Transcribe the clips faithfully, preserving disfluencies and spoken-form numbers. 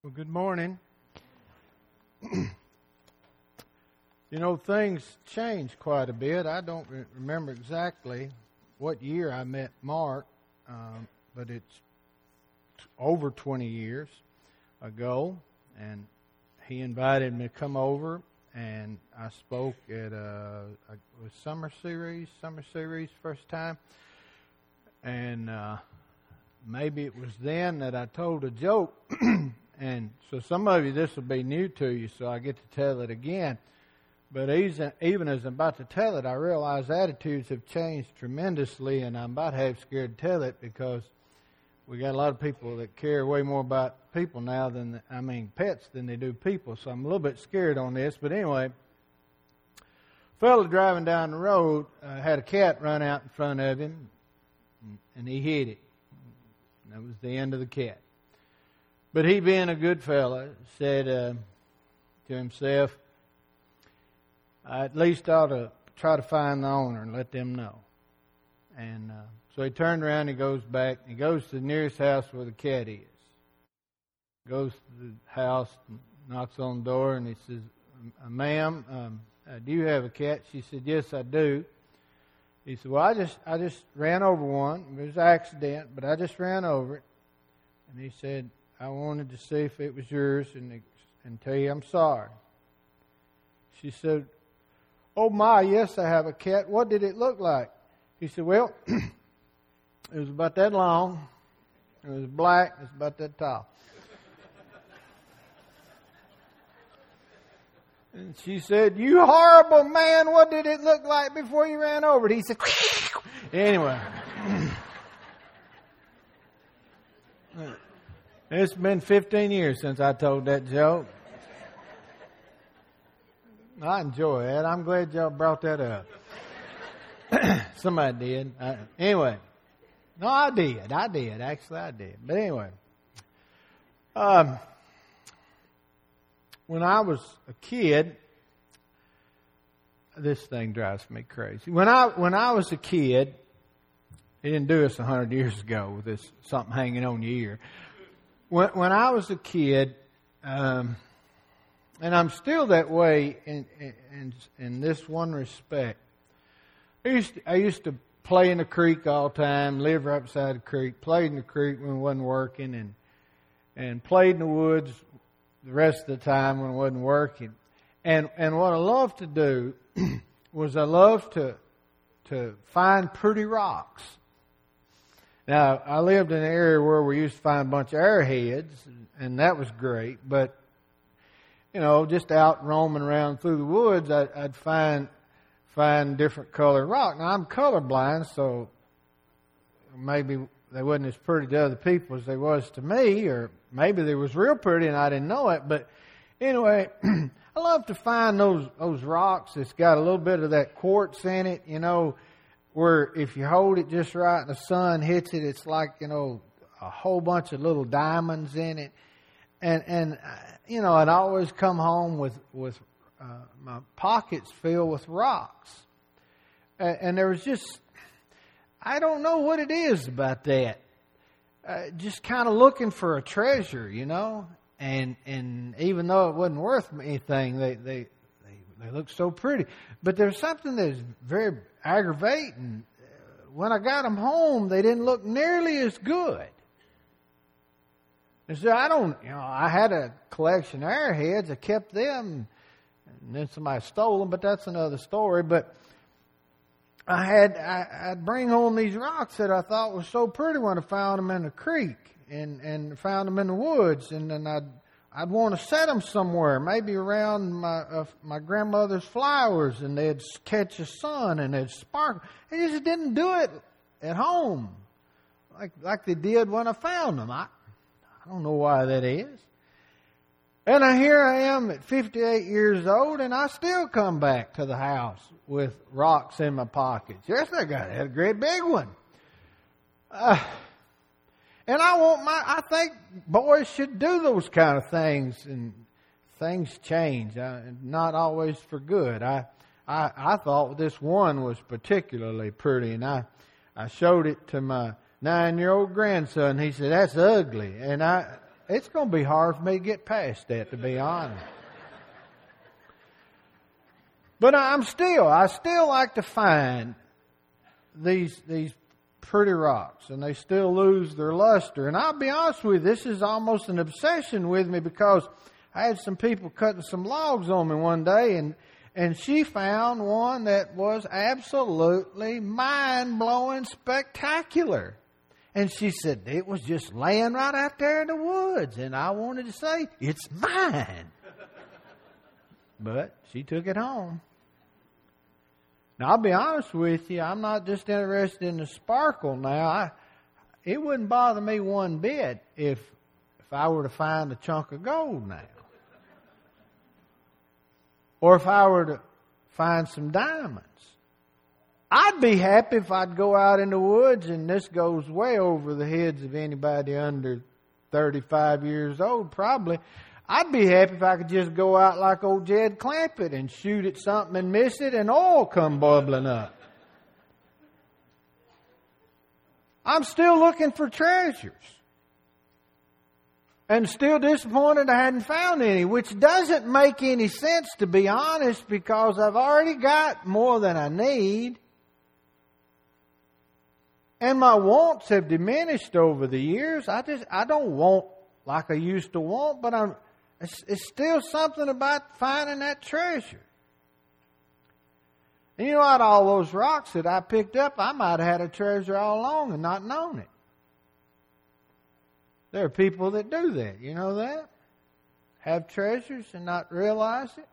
Well, good morning. You know, things change quite a bit. I don't re- remember exactly what year I met Mark, um, but it's t- over twenty years ago, and he invited me to come over, and I spoke at a, a, a summer series, summer series first time, and uh, maybe it was then that I told a joke. And so some of you, this will be new to you, so I get to tell it again. But even as I'm about to tell it, I realize attitudes have changed tremendously, and I'm about half scared to tell it because we got a lot of people that care way more about people now than, I mean, pets than they do people. So I'm a little bit scared on this. But anyway, a fellow driving down the road uh, had a cat run out in front of him, and he hit it. That was the end of the cat. But he, being a good fellow, said uh, to himself, I at least ought to try to find the owner and let them know. And uh, so he turned around and goes back. And he goes to the nearest house where the cat is. Goes to the house, and knocks on the door, and he says, ma'am, um, uh, do you have a cat? She said, yes, I do. He said, well, I just I just ran over one. It was an accident, but I just ran over it. And he said, I wanted to see if it was yours and and tell you I'm sorry. She said, oh my, yes, I have a cat. What did it look like? He said, well, it was about that long. It was black. It was about that tall. And she said, you horrible man, what did it look like before you ran over it? He said, anyway. It's been fifteen years since I told that joke. I enjoy it. I'm glad y'all brought that up. Somebody did. I, anyway. No, I did. I did. Actually, I did. But anyway. Um, when I was a kid, this thing drives me crazy. When I when I was a kid, he didn't do this a hundred years ago with this something hanging on your ear. When, when I was a kid, um, and I'm still that way in, in in this one respect. I used to, I used to play in the creek all the time, live right beside the creek, played in the creek when it wasn't working, and and played in the woods the rest of the time when it wasn't working. And and what I loved to do was I loved to to find pretty rocks. Now, I lived in an area where we used to find a bunch of airheads, and that was great. But, you know, just out roaming around through the woods, I'd, I'd find find different colored rock. Now, I'm colorblind, so maybe they wasn't as pretty to other people as they was to me, or maybe they was real pretty and I didn't know it. But anyway, I love to find those those rocks that's got a little bit of that quartz in it, you know, where if you hold it just right and the sun hits it, it's like, you know, a whole bunch of little diamonds in it. And, and you know, I'd always come home with, with uh, my pockets filled with rocks. And, and there was just, I don't know what it is about that. Uh, just kind of looking for a treasure, you know. And and even though it wasn't worth anything, they, they, they, they looked so pretty. But there's something that's very aggravating. When I got them home, they didn't look nearly as good. And so I don't, you know, I had a collection of airheads. I kept them, and then somebody stole them, but that's another story. But I had, I, I'd bring home these rocks that I thought were so pretty when I found them in the creek and, and found them in the woods, and then I'd I'd want to set them somewhere, maybe around my uh, my grandmother's flowers, and they'd catch the sun and they'd sparkle. They just didn't do it at home like like they did when I found them. I I don't know why that is. And I, here I am at fifty-eight years old, and I still come back to the house with rocks in my pockets. Yes, I got a great big one. Uh, And I want my, I think boys should do those kind of things, and things change, uh, not always for good. I, I, I thought this one was particularly pretty, and I, I showed it to my nine-year-old grandson. He said, "That's ugly," and I, it's going to be hard for me to get past that, to be honest. But I'm still, I still like to find these these pretty rocks, and they still lose their luster. And I'll be honest with you, this is almost an obsession with me, because I had some people cutting some logs on me one day, and and she found one that was absolutely mind-blowing spectacular. And she said, it was just laying right out there in the woods. And I wanted to say, it's mine. But she took it home. Now, I'll be honest with you, I'm not just interested in the sparkle now. I, it wouldn't bother me one bit if, if I were to find a chunk of gold now. Or if I were to find some diamonds. I'd be happy if I'd go out in the woods, and this goes way over the heads of anybody under thirty-five years old, probably. I'd be happy if I could just go out like old Jed Clampett and shoot at something and miss it and oil come bubbling up. I'm still looking for treasures. And still disappointed I hadn't found any, which doesn't make any sense, to be honest, because I've already got more than I need. And my wants have diminished over the years. I just, I don't want like I used to want, but I'm, it's, it's still something about finding that treasure. And you know what? All those rocks that I picked up, I might have had a treasure all along and not known it. There are people that do that. You know that? Have treasures and not realize it.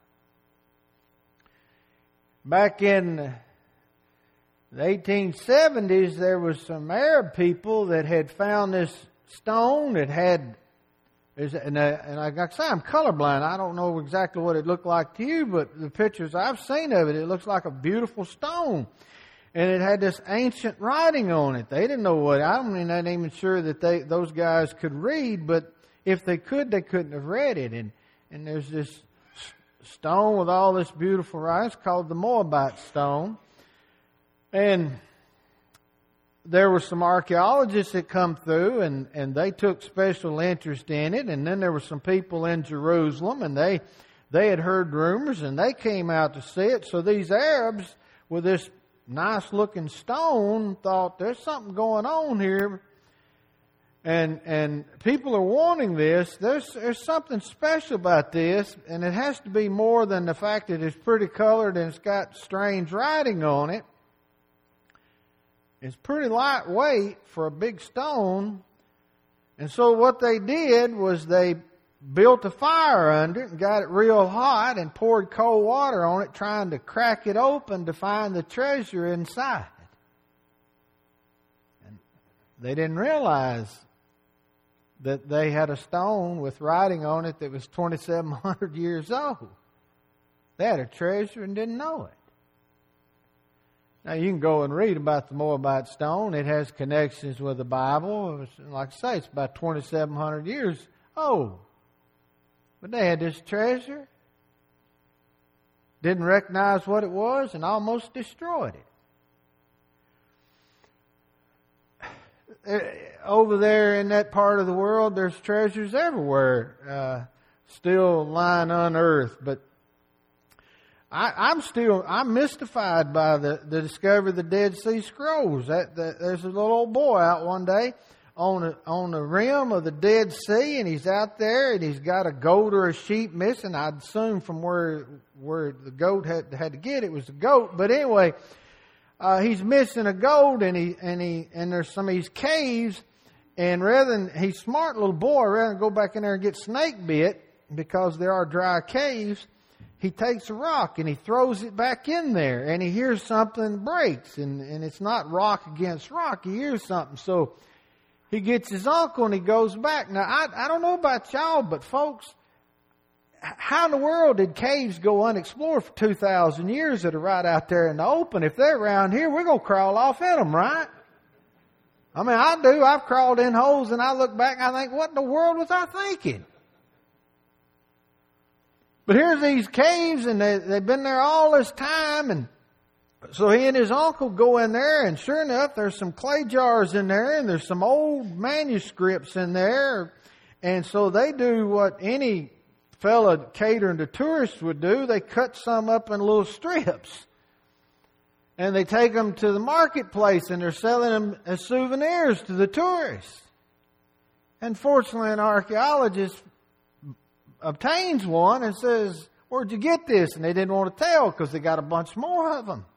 Back in the eighteen seventies, there was some Arab people that had found this stone that had, and, uh, and like I say, I'm colorblind. I don't know exactly what it looked like to you, but the pictures I've seen of it, it looks like a beautiful stone. And it had this ancient writing on it. They didn't know what, I don't mean, I'm not even sure that they those guys could read, but if they could, they couldn't have read it. And, and there's this stone with all this beautiful writing. It's called the Moabite stone. And there were some archaeologists that come through, and, and they took special interest in it. And then there were some people in Jerusalem, and they they had heard rumors, and they came out to see it. So these Arabs, with this nice looking stone, thought there's something going on here. And and people are wanting this. There's there's something special about this, and it has to be more than the fact that it's pretty colored and it's got strange writing on it. It's pretty lightweight for a big stone. And so what they did was they built a fire under it and got it real hot and poured cold water on it, trying to crack it open to find the treasure inside. And they didn't realize that they had a stone with writing on it that was twenty-seven hundred years old. They had a treasure and didn't know it. Now, you can go and read about the Moabite stone. It has connections with the Bible. Like I say, it's about twenty-seven hundred years old. But they had this treasure, didn't recognize what it was, and almost destroyed it. Over there in that part of the world, there's treasures everywhere uh, still lying unearthed. But I, I'm still, I'm mystified by the, the discovery of the Dead Sea Scrolls. That, that, there's a little old boy out one day on a, on the rim of the Dead Sea, and he's out there, and he's got a goat or a sheep missing. I'd assume from where where the goat had had to get it was the goat. But anyway, uh, he's missing a goat, and he and he and there's some of these caves, and rather than he's a smart little boy, rather than go back in there and get snake bit because there are dry caves, he takes a rock and he throws it back in there, and he hears something breaks, and, and it's not rock against rock. He hears something. So he gets his uncle and he goes back. Now, I, I don't know about y'all, but folks, how in the world did caves go unexplored for two thousand years that are right out there in the open? If they're around here, we're going to crawl off in them, right? I mean, I do. I've crawled in holes and I look back and I think, what in the world was I thinking? But here's these caves, and they, they've been there all this time. And so he and his uncle go in there, and sure enough, there's some clay jars in there, and there's some old manuscripts in there. And so they do what any fella catering to tourists would do. They cut some up in little strips. And they take them to the marketplace and they're selling them as souvenirs to the tourists. And fortunately, an archaeologist obtains one and says, "Where'd you get this?" And they didn't want to tell because they got a bunch more of them.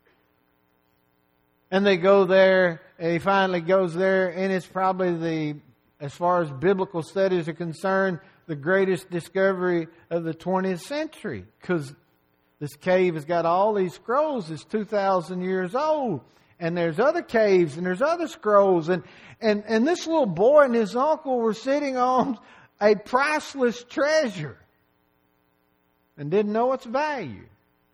And they go there, and he finally goes there, and it's probably the, as far as biblical studies are concerned, the greatest discovery of the twentieth century. Because this cave has got all these scrolls. It's two thousand years old. And there's other caves and there's other scrolls. And, and, and this little boy and his uncle were sitting on a priceless treasure and didn't know its value.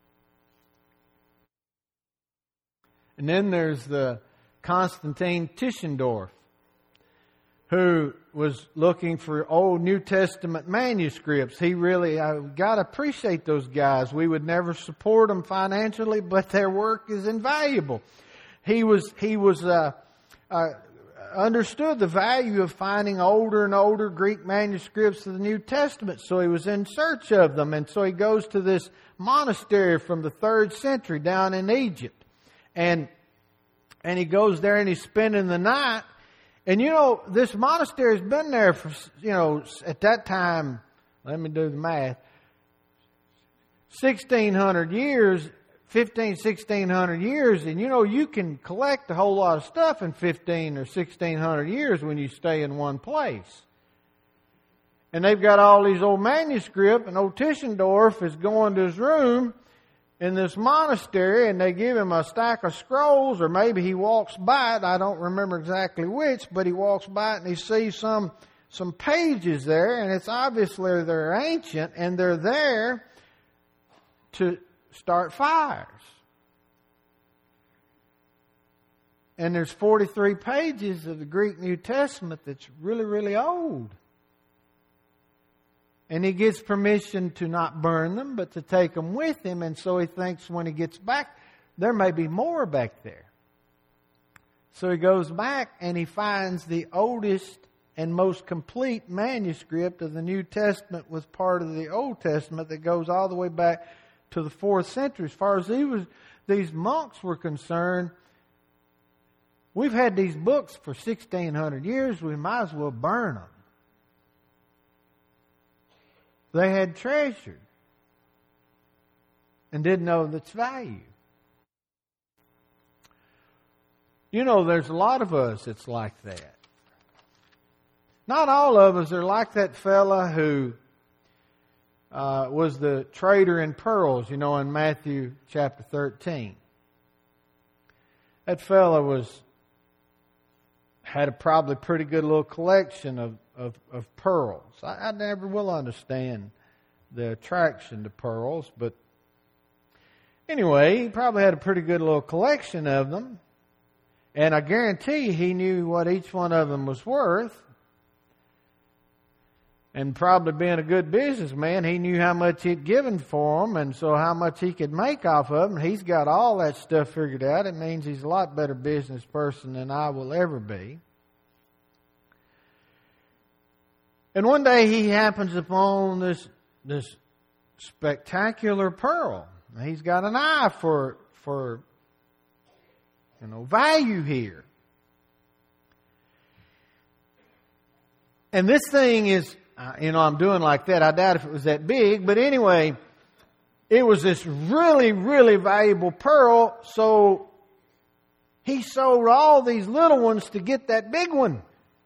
And then there's the Constantine Tischendorf, who was looking for old New Testament manuscripts. He really, I've got to appreciate those guys. We would never support them financially, but their work is invaluable. He was, he was, uh, uh, understood the value of finding older and older Greek manuscripts of the New Testament, so he was in search of them. And so he goes to this monastery from the third century down in Egypt. And, and he goes there and he's spending the night. And you know, this monastery's been there for, you know, at that time, let me do the math, sixteen hundred years, fifteen, sixteen hundred years. And you know, you can collect a whole lot of stuff in fifteen or sixteen hundred years when you stay in one place. And they've got all these old manuscripts, and old Tischendorf is going to his room in this monastery, and they give him a stack of scrolls, or maybe he walks by it. I don't remember exactly which, but he walks by it and he sees some some pages there, and it's obviously they're ancient, and they're there to start fires. And there's forty-three pages of the Greek New Testament that's really, really old. And he gets permission to not burn them, but to take them with him. And so he thinks when he gets back, there may be more back there. So he goes back and he finds the oldest and most complete manuscript of the New Testament with part of the Old Testament that goes all the way back to the fourth century. As far as he was, these monks were concerned, we've had these books for sixteen hundred years, we might as well burn them. They had treasure and didn't know its value. You know, there's a lot of us that's like that. Not all of us are like that fella who uh, was the trader in pearls, you know, in Matthew chapter thirteen. That fella was had a probably pretty good little collection of Of, of pearls. I, I never will understand the attraction to pearls, but anyway, he probably had a pretty good little collection of them, and I guarantee he knew what each one of them was worth. And probably being a good businessman, he knew how much he'd given for them, and so how much he could make off of them. He's got all that stuff figured out. It means he's a lot better business person than I will ever be. And one day he happens upon this this spectacular pearl. He's got an eye for for you know value here. And this thing is, uh, you know, I'm doing like that. I doubt if it was that big, but anyway, it was this really, really valuable pearl. So he sold all these little ones to get that big one.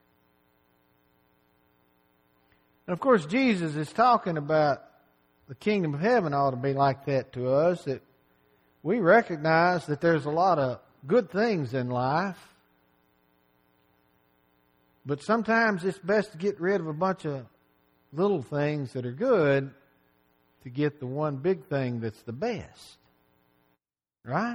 And of course, Jesus is talking about the kingdom of heaven ought to be like that to us, that we recognize that there's a lot of good things in life, but sometimes it's best to get rid of a bunch of little things that are good to get the one big thing that's the best. Right?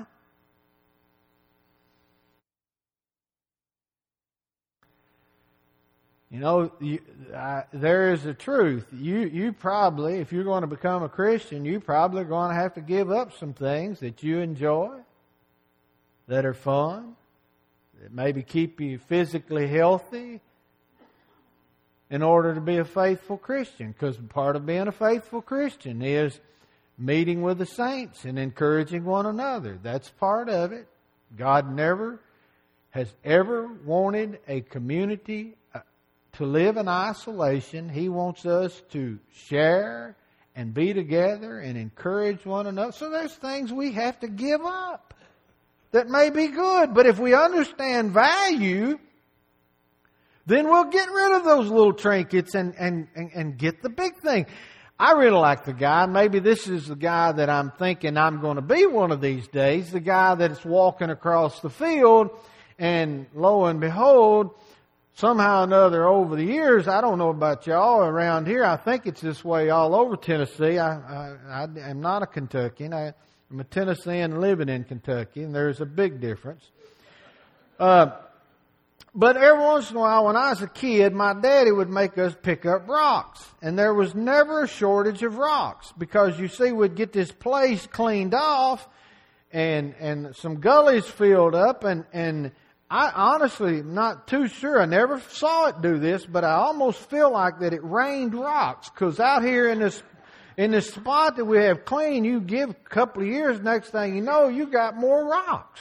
You know, you, I, there is a truth. You you probably, if you're going to become a Christian, you probably are going to have to give up some things that you enjoy, that are fun, that maybe keep you physically healthy. in order to be a faithful Christian, because part of being a faithful Christian is meeting with the saints and encouraging one another. That's part of it. God never has ever wanted a community to live in isolation. He wants us to share and be together and encourage one another. So there's things we have to give up that may be good. But if we understand value, then we'll get rid of those little trinkets and, and, and, and get the big thing. I really like the guy. Maybe this is the guy that I'm thinking I'm going to be one of these days. The guy that's walking across the field, and lo and behold, somehow or another over the years, I don't know about y'all around here, I think it's this way all over Tennessee. I, I, I am not a Kentuckian. I, I'm a Tennessean living in Kentucky, and there's a big difference. Uh, but every once in a while, when I was a kid, my daddy would make us pick up rocks. And there was never a shortage of rocks, because you see, we'd get this place cleaned off and and some gullies filled up, and, and I honestly am not too sure. I never saw it do this, but I almost feel like that it rained rocks, because out here in this in this spot that we have clean, you give a couple of years, next thing you know, you got more rocks.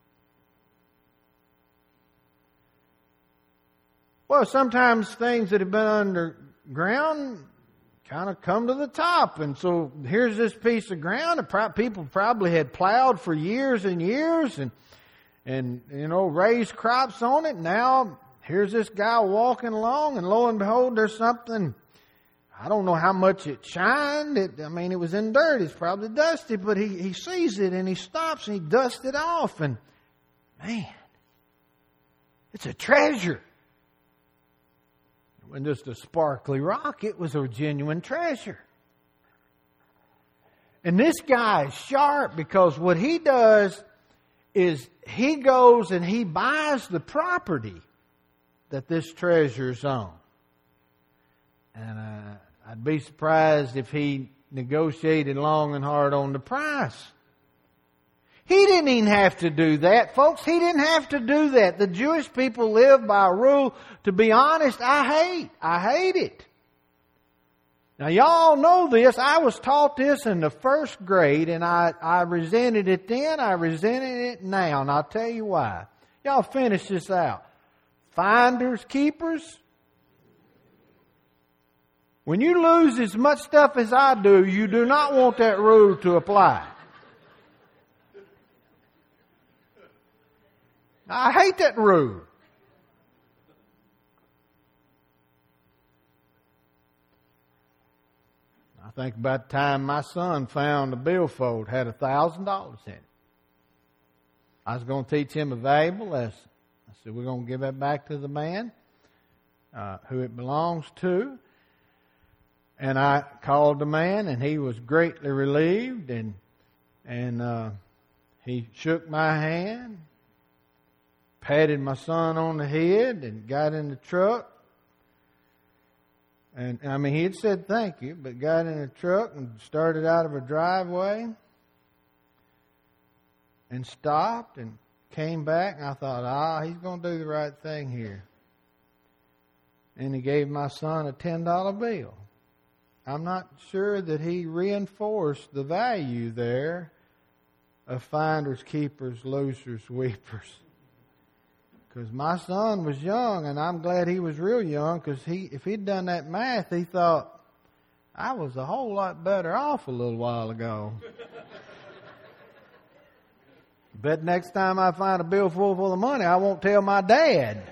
Well, sometimes things that have been underground kind of come to the top. And so here's this piece of ground that people probably had plowed for years and years and, and you know, raised crops on it. Now, here's this guy walking along, and lo and behold, there's something. I don't know how much it shined. It, I mean, it was in dirt. It's probably dusty, but he, he sees it and he stops and he dusts it off. And man, it's a treasure. It wasn't just a sparkly rock. It was a genuine treasure. And this guy is sharp, because what he does is he goes and he buys the property that this treasure is on. And uh, I'd be surprised if he negotiated long and hard on the price. He didn't even have to do that, folks. He didn't have to do that. The Jewish people live by a rule, to be honest, I hate. I hate it. Now, y'all know this. I was taught this in the first grade, and I, I resented it then. I resented it now, and I'll tell you why. Y'all finish this out. Finders, keepers. When you lose as much stuff as I do, you do not want that rule to apply. I hate that rule. I think about the time my son found a billfold had a thousand dollars in it. I was going to teach him a valuable lesson. I said, we're going to give it back to the man uh, who it belongs to. And I called the man, and he was greatly relieved, and and uh, he shook my hand, patted my son on the head, and got in the truck. And I mean, he had said thank you, but got in the truck and started out of a driveway and stopped and came back. And I thought, ah, he's going to do the right thing here. And he gave my son a ten dollar bill. I'm not sure that he reinforced the value there of finders, keepers, losers, weepers. Because my son was young, and I'm glad he was real young, because he, if he'd done that math, he thought, I was a whole lot better off a little while ago. Bet next time I find a bill full full of money, I won't tell my dad.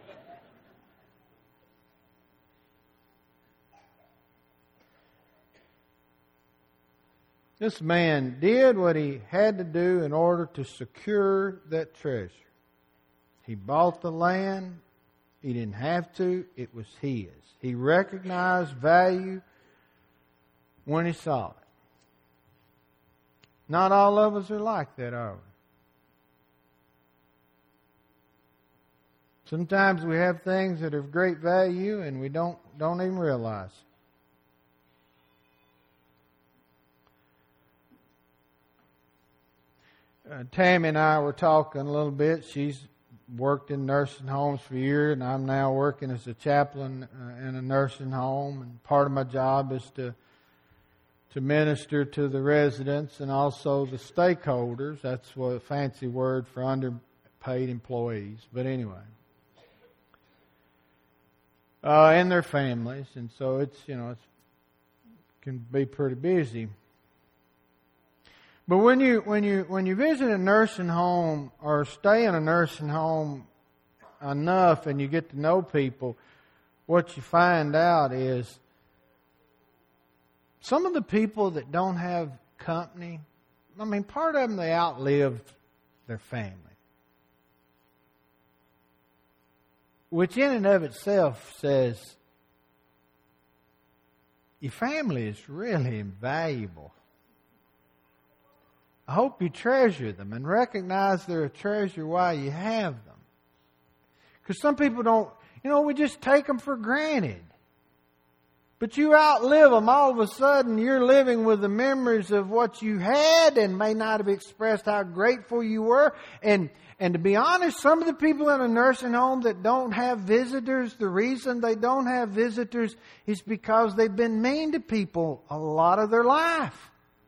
This man did what he had to do in order to secure that treasure. He bought the land. He didn't have to. It was his. He recognized value when he saw it. Not all of us are like that, are we? Sometimes we have things that are of great value and we don't, don't even realize it. Uh, Tammy and I were talking a little bit. She's worked in nursing homes for years, and I'm now working as a chaplain uh, in a nursing home. And part of my job is to to minister to the residents and also the stakeholders. That's what a fancy word for underpaid employees. But anyway, uh, and their families, and so it's you know it's can be pretty busy. But when you when you when you visit a nursing home or stay in a nursing home enough and you get to know people, what you find out is some of the people that don't have company, I mean, part of them, they outlived their family, which in and of itself says your family is really invaluable. I hope you treasure them and recognize they're a treasure while you have them. Because some people don't, you know, we just take them for granted. But you outlive them. All of a sudden, you're living with the memories of what you had and may not have expressed how grateful you were. And, and to be honest, some of the people in a nursing home that don't have visitors, the reason they don't have visitors is because they've been mean to people a lot of their life.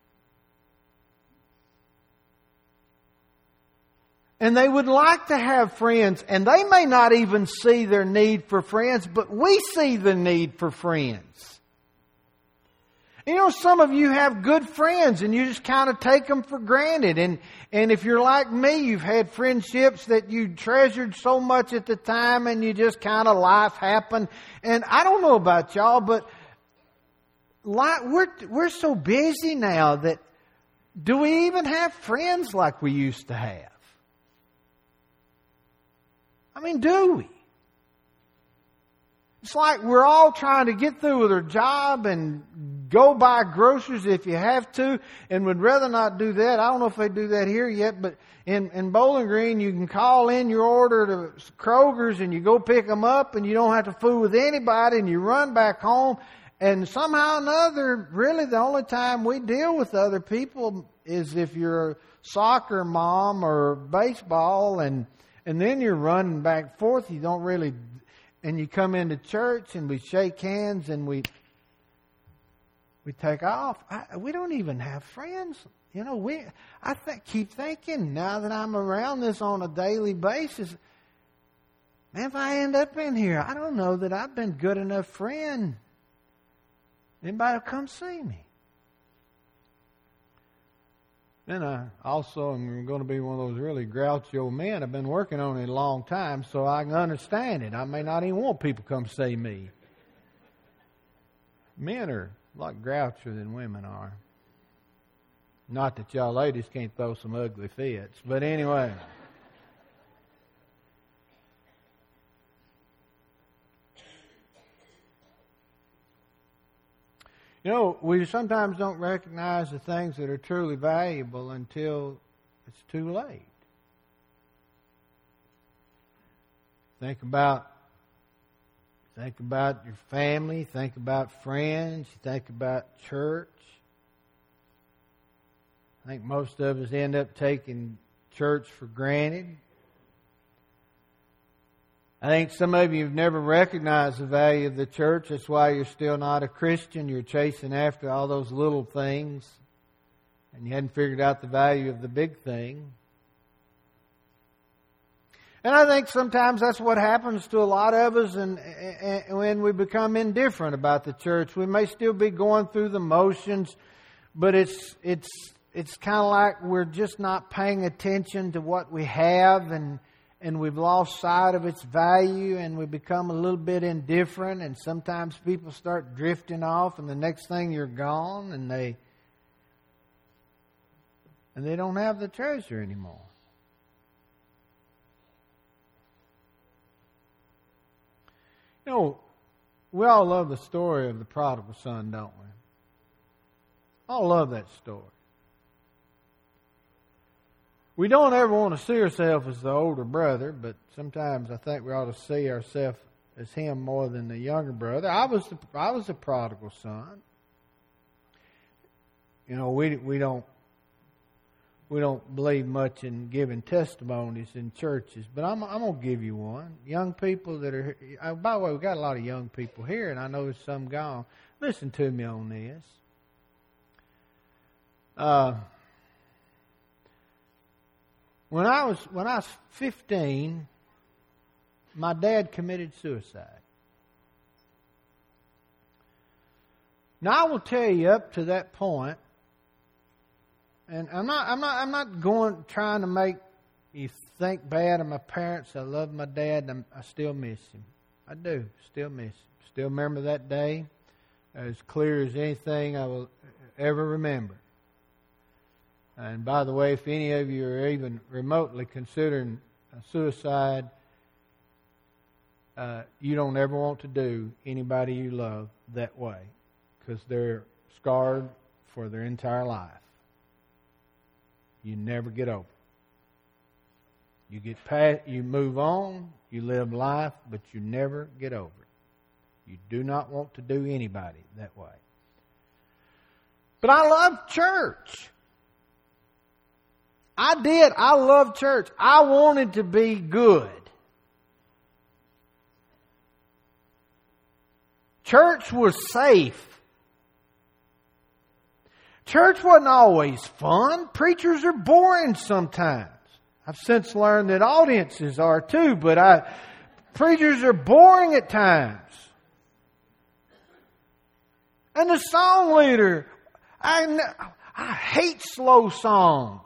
And they would like to have friends, and they may not even see their need for friends, but we see the need for friends. You know, some of you have good friends, and you just kind of take them for granted. And, and if you're like me, you've had friendships that you treasured so much at the time, and you just kind of life happened. And I don't know about y'all, but life, we're, we're so busy now that do we even have friends like we used to have? I mean, do we? It's like we're all trying to get through with our job and go buy groceries if you have to, and would rather not do that. I don't know if they do that here yet, but in, in Bowling Green, you can call in your order to Kroger's and you go pick them up, and you don't have to fool with anybody, and you run back home. And somehow or another, really the only time we deal with other people is if you're a soccer mom or baseball, and And then you're running back and forth. You don't really, and you come into church and we shake hands and we we take off. I, we don't even have friends. You know, we. I th- keep thinking now that I'm around this on a daily basis. Man, if I end up in here, I don't know that I've been good enough friend. Anybody will come see me. Then I also am going to be one of those really grouchy old men. I've been working on it a long time, so I can understand it. I may not even want people to come see me. Men are a lot grouchier than women are. Not that y'all ladies can't throw some ugly fits, but anyway. You know, we sometimes don't recognize the things that are truly valuable until it's too late. Think about, think about your family. Think about friends. Think about church. I think most of us end up taking church for granted. I think some of you have never recognized the value of the church. That's why you're still not a Christian. You're chasing after all those little things, and you hadn't figured out the value of the big thing. And I think sometimes that's what happens to a lot of us, and, and when we become indifferent about the church. We may still be going through the motions, but it's it's it's kind of like we're just not paying attention to what we have, and And we've lost sight of its value, and we become a little bit indifferent, and sometimes people start drifting off, and the next thing you're gone, and they and they don't have the treasure anymore. You know, we all love the story of the prodigal son, don't we? All love that story. We don't ever want to see ourselves as the older brother, but sometimes I think we ought to see ourselves as him more than the younger brother. I was the, I was the prodigal son. You know, we we don't we don't believe much in giving testimonies in churches, but I'm, I'm going to give you one. Young people that are, uh, by the way, we've got a lot of young people here, and I know there's some gone. Listen to me on this. Uh, when I was when I was fifteen, my dad committed suicide. Now I will tell you, up to that point, and I'm not I'm not I'm not going trying to make you think bad of my parents. I love my dad, and I'm, I still miss him. I do, still miss him. Still remember that day as clear as anything I will ever remember. And by the way, if any of you are even remotely considering suicide, uh, you don't ever want to do anybody you love that way, because they're scarred for their entire life. You never get over it. You get past, you move on, you live life, but you never get over it. You do not want to do anybody that way. But I love church. I did. I loved church. I wanted to be good. Church was safe. Church wasn't always fun. Preachers are boring sometimes. I've since learned that audiences are too, but I, preachers are boring at times. And the song leader, I, I hate slow songs.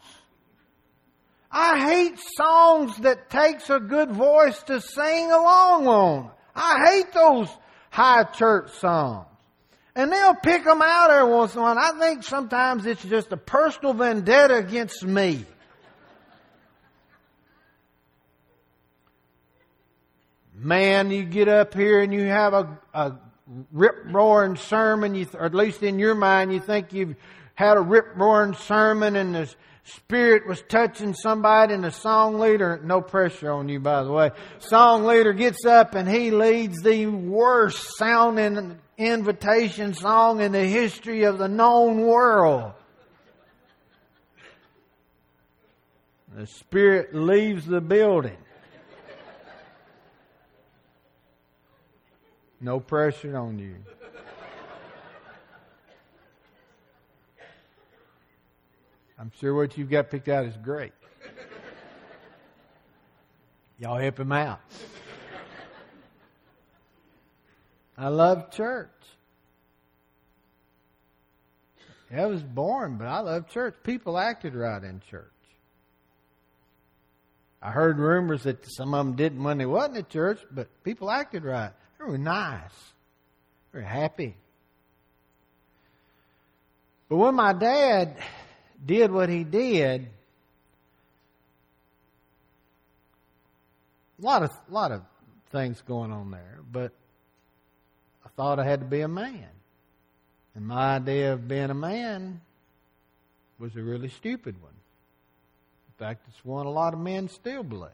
I hate songs that takes a good voice to sing along on. I hate those high church songs. And they'll pick them out every once in a while. I think sometimes it's just a personal vendetta against me. Man, you get up here and you have a, a rip-roaring sermon, you, or at least in your mind you think you've had a rip-roaring sermon and the Spirit was touching somebody, and the song leader, no pressure on you by the way, song leader gets up and he leads the worst sounding invitation song in the history of the known world. The Spirit leaves the building. No pressure on you. I'm sure what you've got picked out is great. Y'all help him out. I love church. It was boring, but I love church. People acted right in church. I heard rumors that some of them didn't when they wasn't at church, but people acted right. They were nice. They were happy. But when my dad did what he did, a lot of a lot of things going on there, but I thought I had to be a man. And my idea of being a man was a really stupid one. In fact, it's one a lot of men still believe.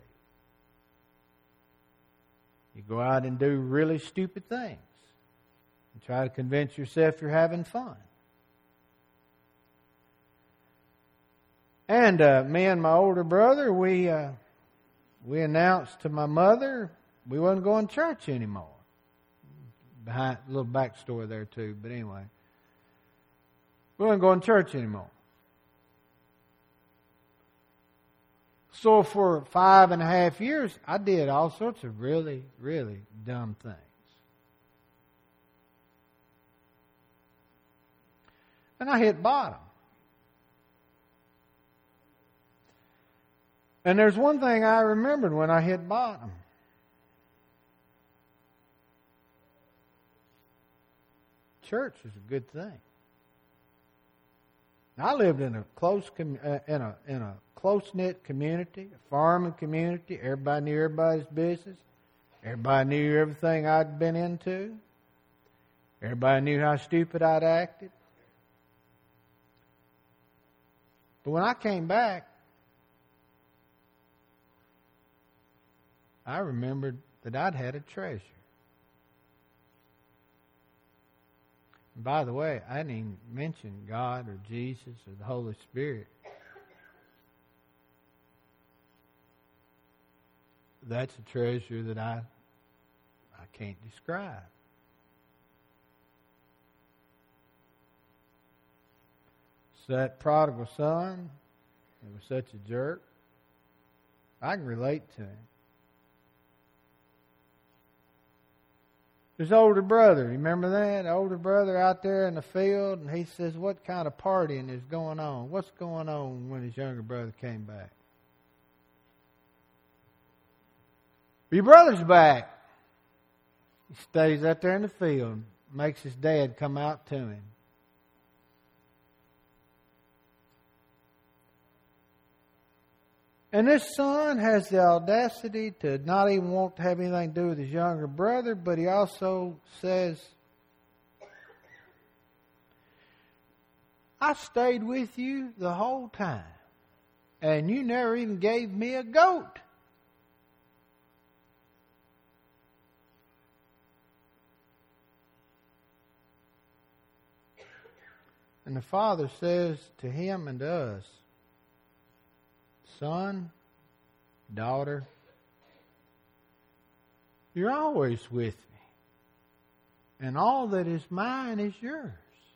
You go out and do really stupid things and try to convince yourself you're having fun. And uh, me and my older brother, we uh, we announced to my mother we wasn't going to church anymore. Behind a little backstory there too, but anyway, we wasn't going to church anymore. So for five and a half years, I did all sorts of really, really dumb things. And I hit bottom. And there's one thing I remembered when I hit bottom. Church is a good thing. I lived in a close com- uh, in a in a close-knit community, a farming community. Everybody knew everybody's business. Everybody knew everything I'd been into. Everybody knew how stupid I'd acted. But when I came back, I remembered that I'd had a treasure. And by the way, I didn't even mention God or Jesus or the Holy Spirit. that's a treasure that I I can't describe. So that prodigal son, he was such a jerk. I can relate to him. His older brother, you remember that? Older brother out there in the field, and he says, what kind of partying is going on? What's going on when his younger brother came back? Your brother's back. He stays out there in the field, makes his dad come out to him. And this son has the audacity to not even want to have anything to do with his younger brother, but he also says, I stayed with you the whole time, and you never even gave me a goat. And the father says to him and to us, son, daughter, you're always with me. And all that is mine is yours.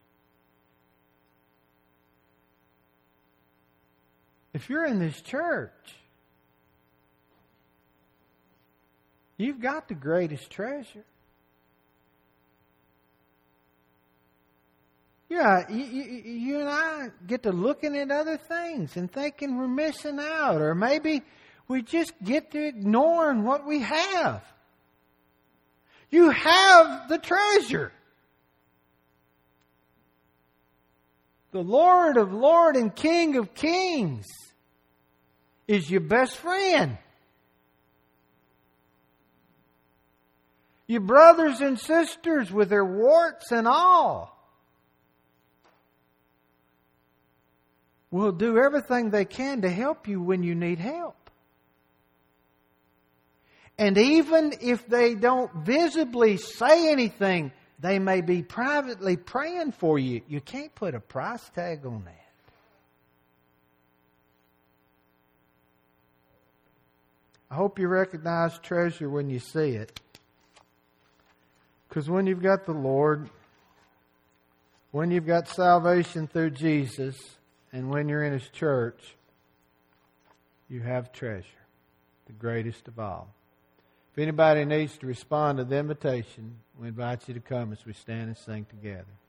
If you're in this church, you've got the greatest treasure. Yeah, you, you, you and I get to looking at other things and thinking we're missing out. Or maybe we just get to ignoring what we have. You have the treasure. The Lord of Lords and King of Kings is your best friend. Your brothers and sisters with their warts and all will do everything they can to help you when you need help. And even if they don't visibly say anything, they may be privately praying for you. You can't put a price tag on that. I hope you recognize treasure when you see it. Because when you've got the Lord, when you've got salvation through Jesus, and when you're in His church, you have treasure, the greatest of all. If anybody needs to respond to the invitation, we invite you to come as we stand and sing together.